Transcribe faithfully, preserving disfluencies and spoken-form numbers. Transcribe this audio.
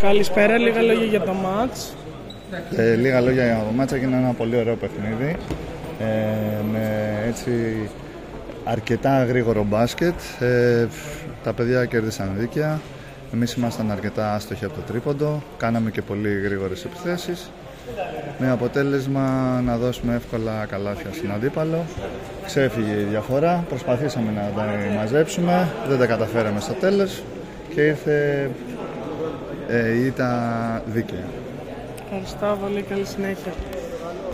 Καλησπέρα, λίγα λόγια για το μάτς. Ε, λίγα λόγια για το μάτς, έγινε ένα πολύ ωραίο παιχνίδι ε, με έτσι αρκετά γρήγορο μπάσκετ. Ε, τα παιδιά κέρδισαν δίκαια, εμείς ήμασταν αρκετά άστοχοι από το τρίποντο, κάναμε και πολύ γρήγορες επιθέσεις με αποτέλεσμα να δώσουμε εύκολα καλάθια στην αντίπαλο. Ξέφυγε η διαφορά, προσπαθήσαμε να τα μαζέψουμε, δεν τα καταφέραμε στο τέλος και ήρθε ε, η ήττα δίκαια. Ευχαριστώ πολύ, καλή συνέχεια.